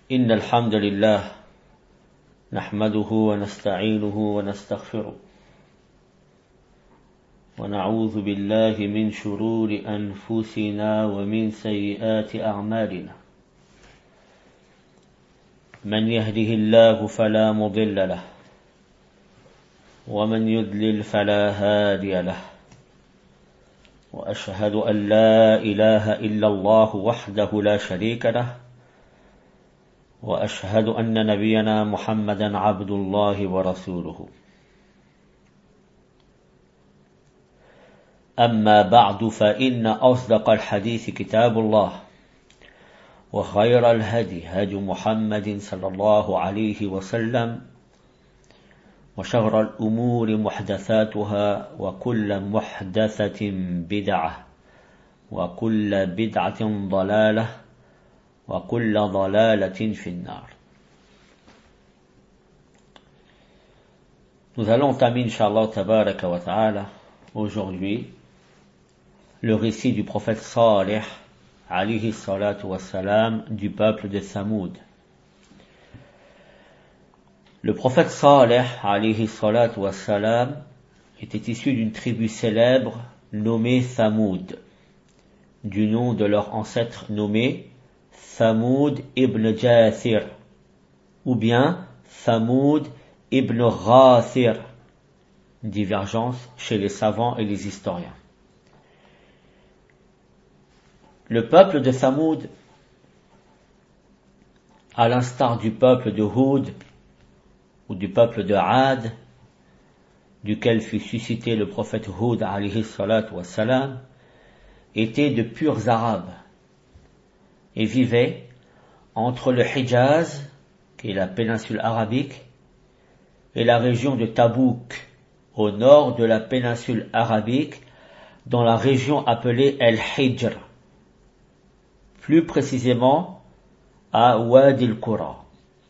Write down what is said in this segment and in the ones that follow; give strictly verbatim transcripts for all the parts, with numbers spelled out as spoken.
إن الحمد لله نحمده ونستعينه ونستغفره ونعوذ بالله من شرور أنفسنا ومن سيئات أعمالنا من يهده الله فلا مضل له ومن يضلل فلا هادي له وأشهد أن لا إله إلا الله وحده لا شريك له وأشهد أن نبينا محمدا عبد الله ورسوله أما بعد فإن أصدق الحديث كتاب الله وخير الهدي هدي محمد صلى الله عليه وسلم وشر الأمور محدثاتها وكل محدثة بدعة وكل بدعة ضلالة وكل ضلالة في النار. Nous allons entamer, Inch'Allah tabaraka wa ta'ala, aujourd'hui, le récit du prophète Salih, alayhi salatu wa salam, du peuple de Thamoud. Le prophète Salih, alayhi salatu wa salam, était issu d'une tribu célèbre nommée Thamoud, du nom de leur ancêtre nommé Thamoud ibn Jathir, ou bien Thamoud ibn Ghathir, divergence chez les savants et les historiens. Le peuple de Thamoud, à l'instar du peuple de Houd ou du peuple de Ad, duquel fut suscité le prophète Houd alayhi salatu wa salam, était de purs arabes et vivait entre le Hijaz, qui est la péninsule arabique, et la région de Tabouk, au nord de la péninsule arabique, dans la région appelée El-Hijr, plus précisément à Wadi al-Qura.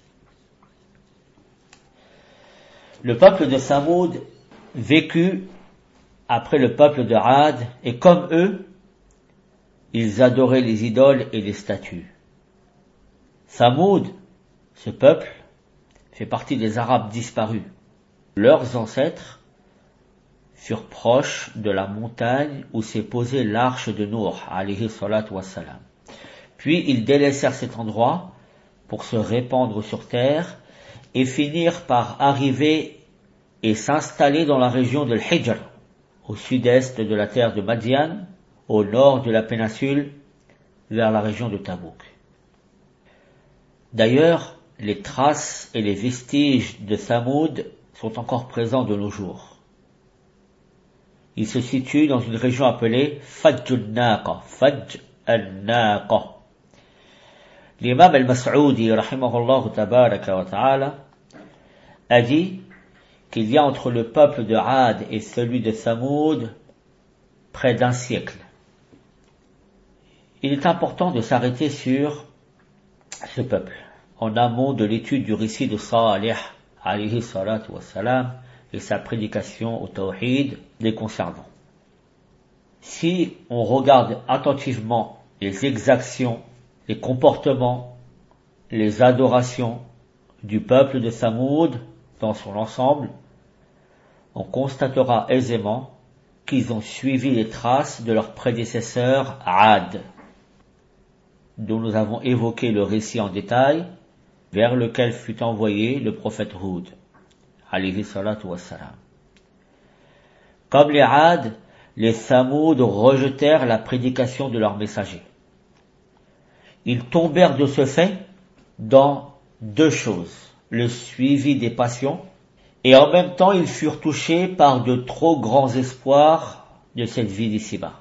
Le peuple de Thamoud vécut après le peuple de Ad, et comme eux, ils adoraient les idoles et les statues. Thamoud, ce peuple, fait partie des Arabes disparus. Leurs ancêtres furent proches de la montagne où s'est posée l'arche de Nour, alayhi salatu wassalam. Puis ils délaissèrent cet endroit pour se répandre sur terre et finirent par arriver et s'installer dans la région de l'Hijr, au sud-est de la terre de Madian, au nord de la péninsule, vers la région de Tabouk. D'ailleurs, les traces et les vestiges de Thamoud sont encore présents de nos jours. Il se situe dans une région appelée Fajj al-Naqa, Fajj al-Naqa. L'imam al-Mas'oudi, rahimahullah tabaraka wa ta'ala, a dit qu'il y a entre le peuple de Ad et celui de Thamoud près d'un siècle. Il est important de s'arrêter sur ce peuple, en amont de l'étude du récit de Salih, alayhi salatu wassalam, et sa prédication au tawhid les concernant. Si on regarde attentivement les exactions, les comportements, les adorations du peuple de Thamoud dans son ensemble, on constatera aisément qu'ils ont suivi les traces de leurs prédécesseurs Ad, dont nous avons évoqué le récit en détail, vers lequel fut envoyé le prophète Houd, alayhi salatu wassalam. Comme les Ad, les Thamoud rejetèrent la prédication de leurs messagers. Ils tombèrent de ce fait dans deux choses, le suivi des passions, et en même temps ils furent touchés par de trop grands espoirs de cette vie d'ici-bas.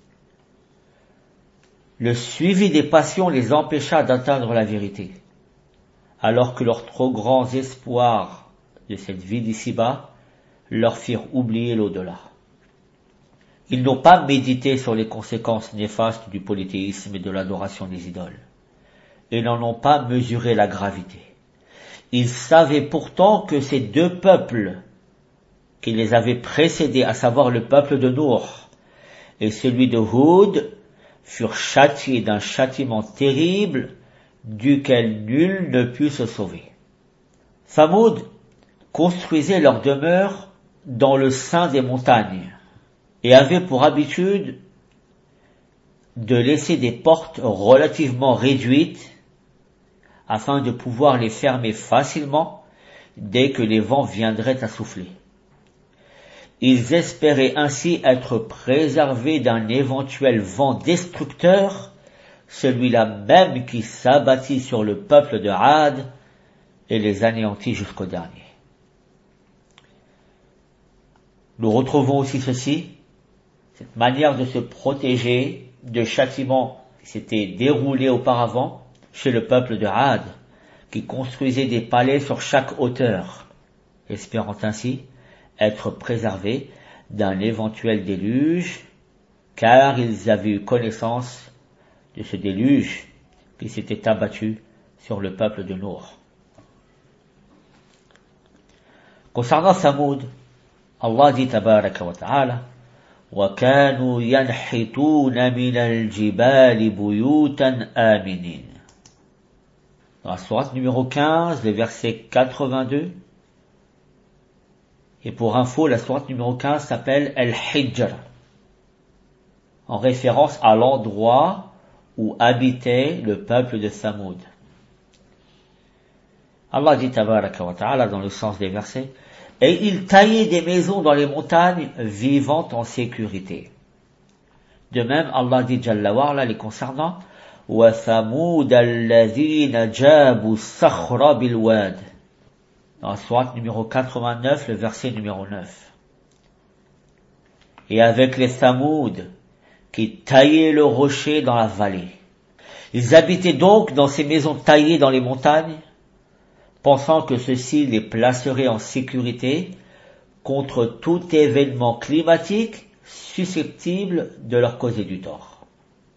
Le suivi des passions les empêcha d'atteindre la vérité, alors que leurs trop grands espoirs de cette vie d'ici-bas leur firent oublier l'au-delà. Ils n'ont pas médité sur les conséquences néfastes du polythéisme et de l'adoration des idoles, et n'en ont pas mesuré la gravité. Ils savaient pourtant que ces deux peuples qui les avaient précédés, à savoir le peuple de Nour et celui de Houd, furent châtiés d'un châtiment terrible duquel nul ne put se sauver. Thamoud construisait leur demeure dans le sein des montagnes et avait pour habitude de laisser des portes relativement réduites afin de pouvoir les fermer facilement dès que les vents viendraient à souffler. Ils espéraient ainsi être préservés d'un éventuel vent destructeur, celui-là même qui s'abattit sur le peuple de Ad et les anéantit jusqu'au dernier. Nous retrouvons aussi ceci, cette manière de se protéger de châtiments qui s'étaient déroulés auparavant chez le peuple de Ad, qui construisait des palais sur chaque hauteur, espérant ainsi être préservés d'un éventuel déluge, car ils avaient eu connaissance de ce déluge qui s'était abattu sur le peuple de Nour. Concernant Thamoud, Allah dit tabaraka wa ta'ala وَكَانُوا يَنْحِتُونَ مِنَ الْجِبَالِ بُيُوتًا آمِنِينَ. Dans la sourate numéro quinze, le verset quatre-vingt-deux, et pour info, la sourate numéro quinze s'appelle Al-Hijr, en référence à l'endroit où habitait le peuple de Thamoud. Allah dit tabaraka wa ta'ala dans le sens des versets, et ils taillaient des maisons dans les montagnes, vivant en sécurité. De même, Allah dit Jalla wa ala les concernant, وَثَمُودَ الَّذِينَ جَابُوا الصَّخْرَ بِالْوَادِ. Dans la sourate numéro quatre-vingt-neuf, le verset numéro neuf. Et avec les Thamoud, qui taillaient le rocher dans la vallée. Ils habitaient donc dans ces maisons taillées dans les montagnes, pensant que ceci les placerait en sécurité contre tout événement climatique susceptible de leur causer du tort.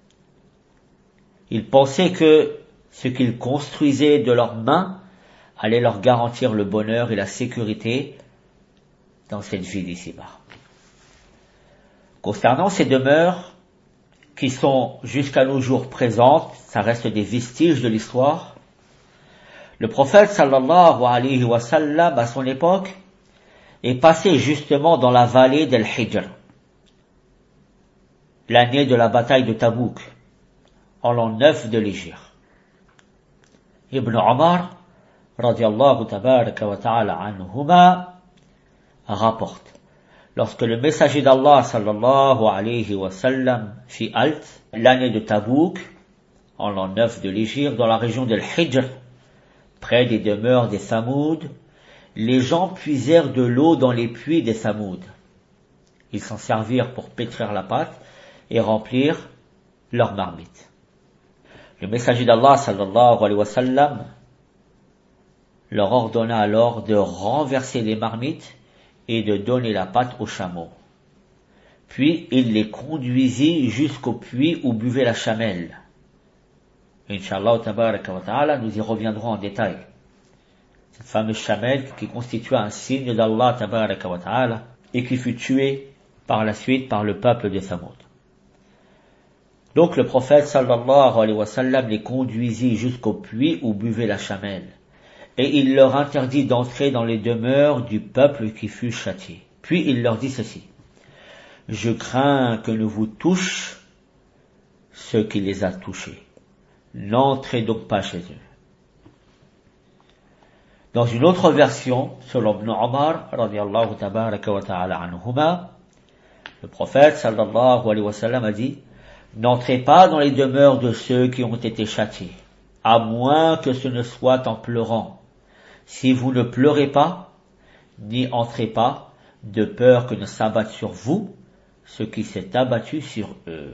Ils pensaient que ce qu'ils construisaient de leurs mains allait leur garantir le bonheur et la sécurité dans cette vie d'ici-bas. Concernant ces demeures qui sont jusqu'à nos jours présentes, ça reste des vestiges de l'histoire. Le prophète sallallahu alayhi wa sallam à son époque est passé justement dans la vallée d'Al-Hijr, l'année de la bataille de Tabouk, en l'an neuf de l'Hégire. Ibn Omar, radiallahu tabaraka wa ta'ala anhuma, rapporte, lorsque le messager d'Allah sallallahu alayhi wa sallam fit halte, l'année de Tabouk, en l'an neuf de l'Hégire, dans la région d'Al-Hijr, près des demeures des Thamoud, les gens puisèrent de l'eau dans les puits des Thamoud. Ils s'en servirent pour pétrir la pâte et remplir leurs marmites. Le messager d'Allah sallallahu alayhi wa sallam leur ordonna alors de renverser les marmites et de donner la pâte aux chameaux. Puis il les conduisit jusqu'au puits où buvait la chamelle. Inch'Allah tabaraka wa ta'ala, nous y reviendrons en détail. Cette fameuse chamelle qui constitua un signe d'Allah tabaraka wa ta'ala et qui fut tuée par la suite par le peuple de Thamoud. Donc le prophète sallallahu alayhi wa sallam les conduisit jusqu'au puits où buvait la chamelle et il leur interdit d'entrer dans les demeures du peuple qui fut châtié. Puis il leur dit ceci: je crains que ne vous touche ce qui les a touchés. N'entrez donc pas chez eux. Dans une autre version, selon Ibn Omar, radiallahu tabaraka wa ta'ala anhuma, le prophète sallallahu alayhi wa sallam a dit: n'entrez pas dans les demeures de ceux qui ont été châtiés, à moins que ce ne soit en pleurant. Si vous ne pleurez pas, n'y entrez pas, de peur que ne s'abatte sur vous ce qui s'est abattu sur eux.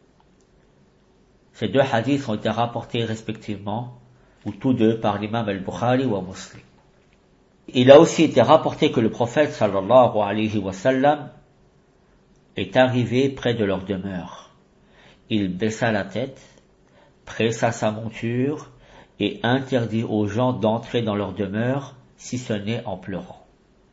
Ces deux hadiths ont été rapportés respectivement, ou tous deux, par l'imam al-Bukhari ou Muslim. Il a aussi été rapporté que le prophète sallallahu alayhi wa sallam est arrivé près de leur demeure. Il baissa la tête, pressa sa monture et interdit aux gens d'entrer dans leur demeure, si ce n'est en pleurant.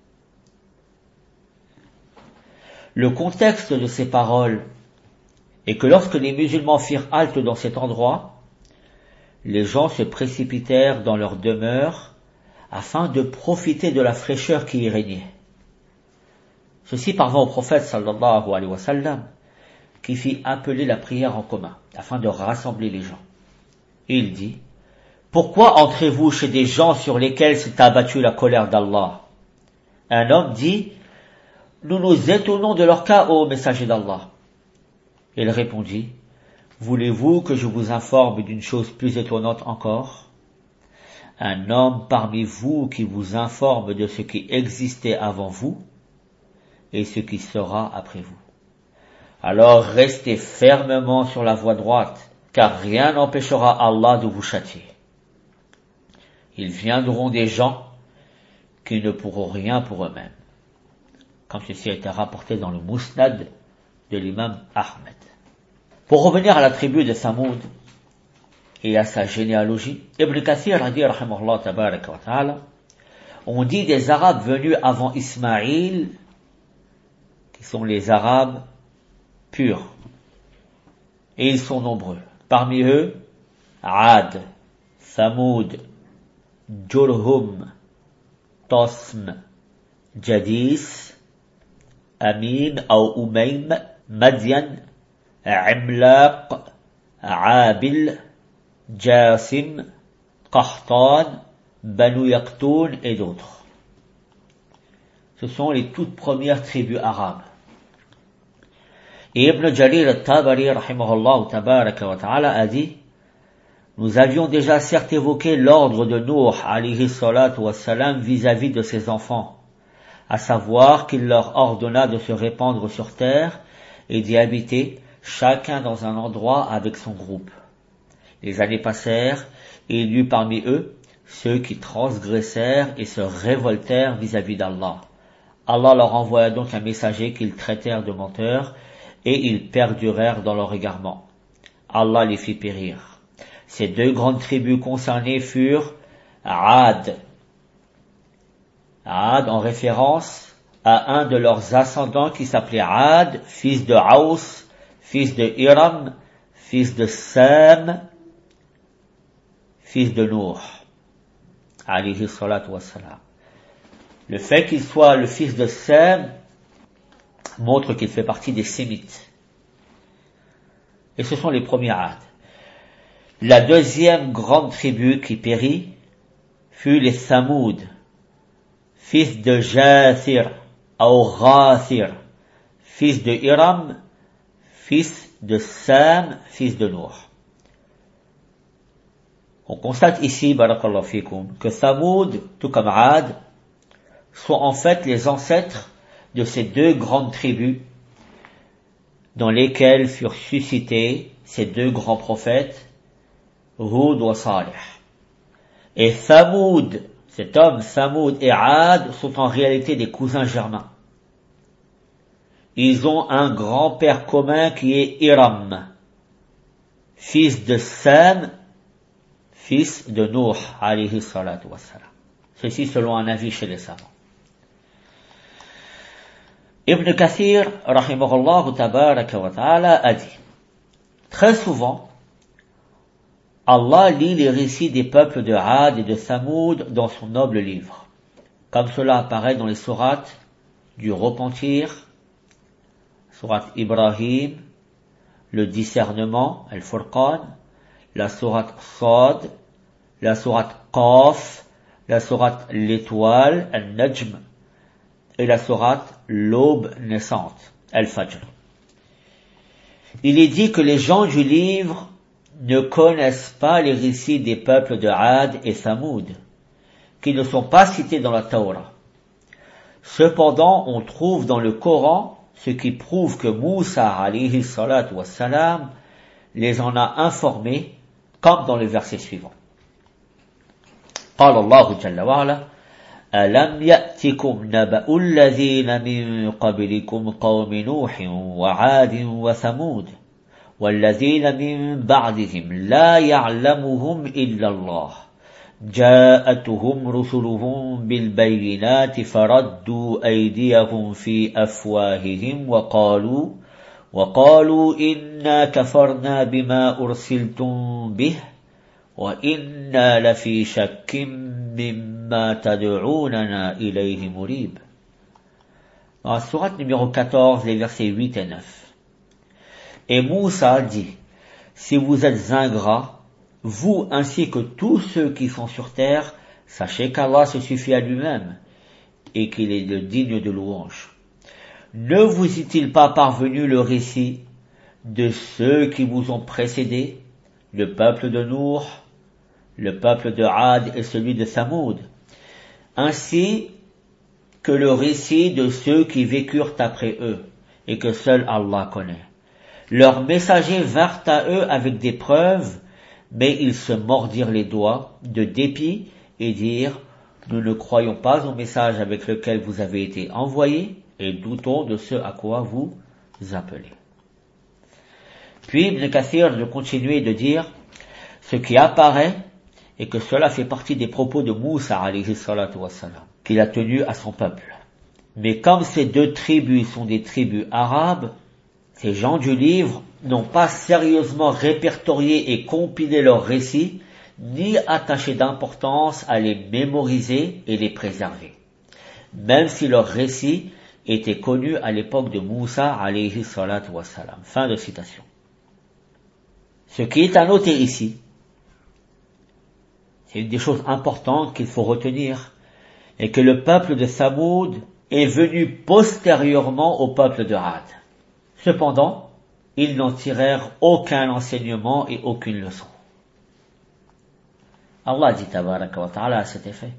Le contexte de ces paroles est que lorsque les musulmans firent halte dans cet endroit, les gens se précipitèrent dans leur demeure afin de profiter de la fraîcheur qui y régnait. Ceci parvint au prophète sallallahu alayhi wa sallam, qui fit appeler la prière en commun afin de rassembler les gens. Il dit: pourquoi entrez-vous chez des gens sur lesquels s'est abattue la colère d'Allah? Un homme dit: nous nous étonnons de leur cas, ô messager d'Allah. Il répondit: voulez-vous que je vous informe d'une chose plus étonnante encore? Un homme parmi vous qui vous informe de ce qui existait avant vous et ce qui sera après vous. Alors restez fermement sur la voie droite, car rien n'empêchera Allah de vous châtier. Ils viendront des gens qui ne pourront rien pour eux-mêmes, comme ceci a été rapporté dans le Musnad de l'imam Ahmed. Pour revenir à la tribu de Thamoud et à sa généalogie, Ibn Kathir a dit, rahimahullah tabaraka wa ta'ala, on dit des Arabes venus avant Ismaïl, qui sont les Arabes purs, et ils sont nombreux. Parmi eux, Ad, Thamoud, Jurhum, Tasm, Jadis, Amim ou Umaym, Madian, Imlaq, Abil, Jasim, Qahtan, Banu Yaqtoun et d'autres. Ce sont les toutes premières tribus arabes. Et Ibn Jarir al-Tabari, rahimahullah tabaraka wa ta'ala, a dit: nous avions déjà certes évoqué l'ordre de Nuh, alayhi salatu wa salam, vis-à-vis de ses enfants, à savoir qu'il leur ordonna de se répandre sur terre et d'y habiter, chacun dans un endroit avec son groupe. Les années passèrent, et il y eut parmi eux ceux qui transgressèrent et se révoltèrent vis-à-vis d'Allah. Allah leur envoya donc un messager qu'ils traitèrent de menteurs, et ils perdurèrent dans leur égarement. Allah les fit périr. Ces deux grandes tribus concernées furent Ad. Ad en référence à un de leurs ascendants qui s'appelait Ad, fils de Aus, fils de Iram, fils de Sam, fils de Nour, alayhi salatu wassalam. Le fait qu'il soit le fils de Sam montre qu'il fait partie des Sémites. Et ce sont les premiers Ad. La deuxième grande tribu qui périt fut les Thamoud, fils de Jathir, ou Ghathir, fils de Iram, fils de Sam, fils de Nour. On constate ici, barakallahu fikum, que Thamoud, tout comme Ad, sont en fait les ancêtres de ces deux grandes tribus dans lesquelles furent suscités ces deux grands prophètes, Hud wa Salih. Et Thamoud, cet homme, Thamoud et Ad, sont en réalité des cousins germains. Ils ont un grand-père commun qui est Iram, fils de Sam, fils de Nuh, alayhi salatu wassalam. Ceci selon un avis chez les savants. Ibn Kathir, rahimahullah tabaraka wa ta'ala, a dit: très souvent, Allah lit les récits des peuples de Ad et de Thamoud dans son noble livre, comme cela apparaît dans les sourates du repentir, sourate Ibrahim, le discernement, Al-Furqan, la sourate Sad, la sourate Qaf, la sourate l'étoile, Al-Najm, et la sourate l'aube naissante, Al-Fajr. Il est dit que les gens du livre ne connaissent pas les récits des peuples de Ad et Thamoud, qui ne sont pas cités dans la Torah. Cependant, on trouve dans le Coran ce qui prouve que Moussa, alayhi salatu wassalam, les en a informés, comme dans le verset suivant. قال الله جل وعلا ألم يأتكم نبأ الذين من قبلكم قوم نوح وعاد وثمود والذين من بعدهم لا يعلمهم إلا الله جاءتهم رسلهم بالبينات فردوا أيديهم في أفواههم وقالوا وقالوا إنا كفرنا بما أرسلتم به وَإِنَّا لَفِي شَكٍّ مِّمَّا تَدْعُونَنَا إِلَيْهِ مُرِيبٍ. Dans la sourate numéro quatorze, les versets huit et neuf. Et Moussa dit, si vous êtes ingrats, vous ainsi que tous ceux qui sont sur terre, sachez qu'Allah se suffit à lui-même et qu'il est le digne de louange. Ne vous est-il pas parvenu le récit de ceux qui vous ont précédés, le peuple de Nour, le peuple de Ad et celui de Thamoud, ainsi que le récit de ceux qui vécurent après eux et que seul Allah connaît. Leurs messagers vinrent à eux avec des preuves, mais ils se mordirent les doigts de dépit et dirent, nous ne croyons pas au message avec lequel vous avez été envoyés et doutons de ce à quoi vous appelez. Puis Ibn Kathir de continuer de dire, ce qui apparaît est que cela fait partie des propos de Moussa alayhi salatu wassalam, qu'il a tenu à son peuple. Mais comme ces deux tribus sont des tribus arabes, ces gens du livre n'ont pas sérieusement répertorié et compilé leurs récits, ni attaché d'importance à les mémoriser et les préserver. Même si leurs récits étaient connus à l'époque de Moussa alayhi salatu wassalam. Fin de citation. Ce qui est à noter ici, c'est une des choses importantes qu'il faut retenir, et que le peuple de Thamoud est venu postérieurement au peuple de Ad. Cependant, ils n'en tirèrent aucun enseignement et aucune leçon. Allah dit tabaraka wa ta'ala à cet effet.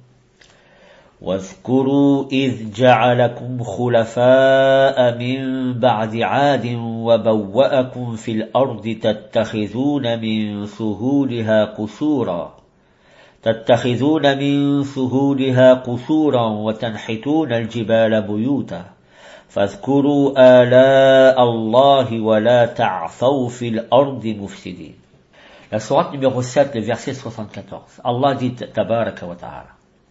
واذكروا إذ جعلكم خلفاء من بعد عاد وبوأكم في الأرض تتخذون من سهولها قصورا تتخذون من سهولها قصورا وتنحتون الجبال بيوتا فاذكروا آلاء الله ولا تعثوا في الأرض مفسدين. La sourate numéro sept, le verset soixante-quatorze. Allah dit tabaraka wa ta'ala.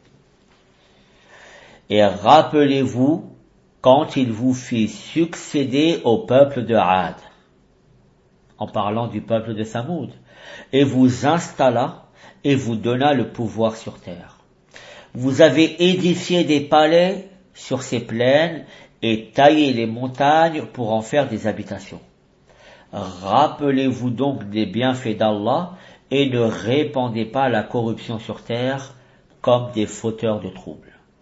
Et rappelez-vous quand il vous fit succéder au peuple de Ad, en parlant du peuple de Thamoud, et vous installa et vous donna le pouvoir sur terre. Vous avez édifié des palais sur ces plaines et taillé les montagnes pour en faire des habitations. Rappelez-vous donc des bienfaits d'Allah et ne répandez pas la corruption sur terre comme des fauteurs de troubles.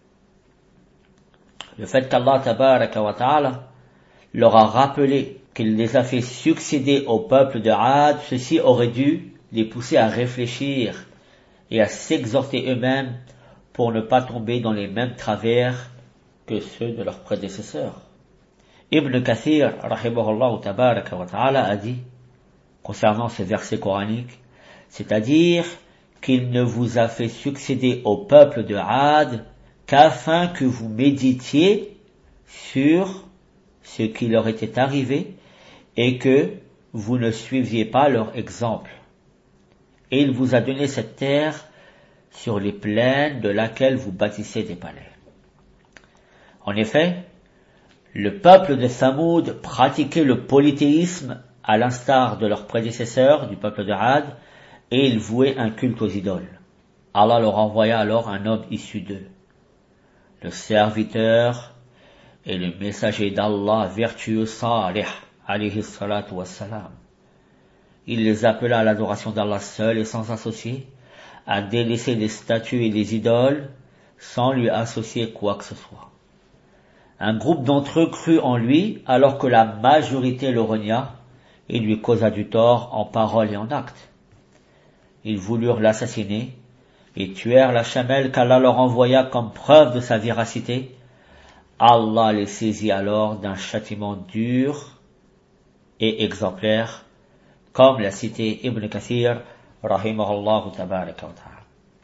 Le fait qu'Allah tabaraka wa ta'ala leur a rappelé qu'il les a fait succéder au peuple de Ad, ceci aurait dû les pousser à réfléchir et à s'exhorter eux-mêmes pour ne pas tomber dans les mêmes travers que ceux de leurs prédécesseurs. Ibn Kathir, rahimahullah tabaraka wa ta'ala, a dit, concernant ce verset coranique, c'est-à-dire qu'il ne vous a fait succéder au peuple de Ad qu'afin que vous méditiez sur ce qui leur était arrivé et que vous ne suiviez pas leur exemple. Et il vous a donné cette terre sur les plaines de laquelle vous bâtissez des palais. En effet, le peuple de Thamoud pratiquait le polythéisme à l'instar de leurs prédécesseurs du peuple de Ad et ils vouaient un culte aux idoles. Allah leur envoya alors un homme issu d'eux, le serviteur et le messager d'Allah vertueux Salih, alayhi salatu wassalam. Il les appela à l'adoration d'Allah seul et sans associé, à délaisser les statues et les idoles, sans lui associer quoi que ce soit. Un groupe d'entre eux crut en lui, alors que la majorité le renia et lui causa du tort en parole et en acte. Ils voulurent l'assassiner et tuèrent la chamelle qu'Allah leur envoya comme preuve de sa véracité. Allah les saisit alors d'un châtiment dur et exemplaire, comme l'a cité Ibn Kathir, rahimahullah tabaraka wa ta'ala.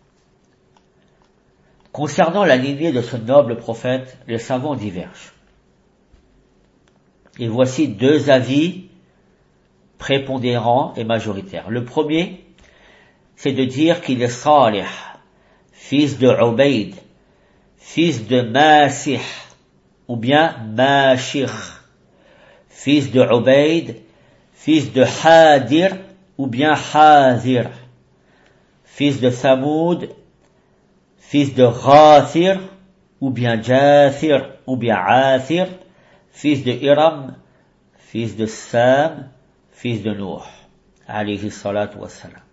Concernant la lignée de ce noble prophète, les savants divergent. Et voici deux avis prépondérants et majoritaires. Le premier, c'est de dire qu'il est Salih, fils de Ubayd, fils de Masih, ou bien Mashir, fils de Ubayd, fils de Hadir, ou bien Hadir. fils de Thamoud, fils de Ghathir, ou bien Jathir, ou bien Athir, fils de Iram, fils de Sam, fils de Nuh, alayhi salatu wassalam.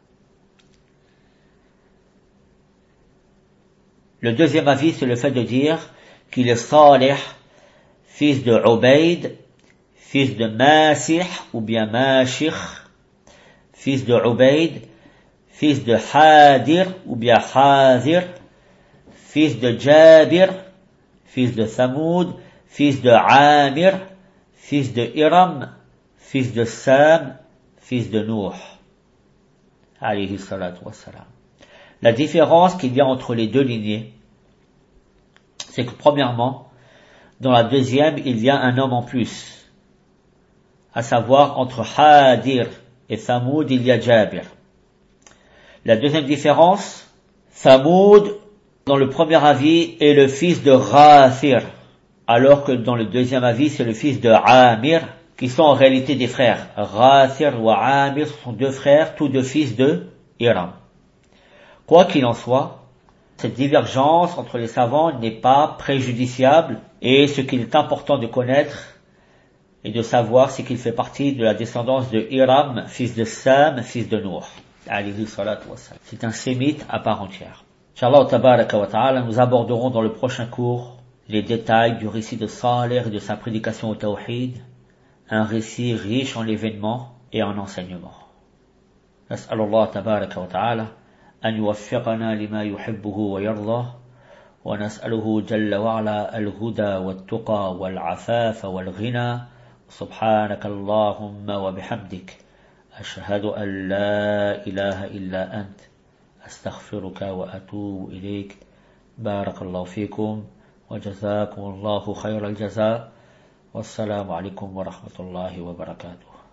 Le deuxième avis, c'est le fait de dire qu'il est Salih, fils de Ubayd, fils de Masih, ou bien Mashikh, fils de Ubayd, fils de Hadir, ou bien Hadir, fils de Jabir, fils de Thamoud, fils de Amir, fils de Iram, fils de Sam, fils de Nuh, alayhi salatu wassalam. La différence qu'il y a entre les deux lignées, c'est que premièrement, dans la deuxième, il y a un homme en plus, à savoir entre Hadir et Thamoud, il y a Jabir. La deuxième différence, Thamoud, dans le premier avis, est le fils de Ghathir, alors que dans le deuxième avis, c'est le fils de Amir, qui sont en réalité des frères. Ghathir ou Amir sont deux frères, tous deux fils de Iram. Quoi qu'il en soit, cette divergence entre les savants n'est pas préjudiciable, et ce qu'il est important de connaître et de savoir, c'est qu'il fait partie de la descendance de Iram, fils de Sam, fils de Nuh, alayhi salatu wassalam. C'est un sémite à part entière. Inch'Allah tabaraka wa ta'ala, nous aborderons dans le prochain cours les détails du récit de Salih et de sa prédication au Tawhid, un récit riche en événements et en enseignements. نسأل الله تبارك وتعالى أن يوفقنا لما يحبه ويرضاه ونسأله جل وعلا الهدى والتقى والعفاف والغنى سبحانك اللهم وبحمدك أشهد أن لا إله إلا أنت أستغفرك وأتوب إليك بارك الله فيكم وجزاكم الله خير الجزاء والسلام عليكم ورحمة الله وبركاته.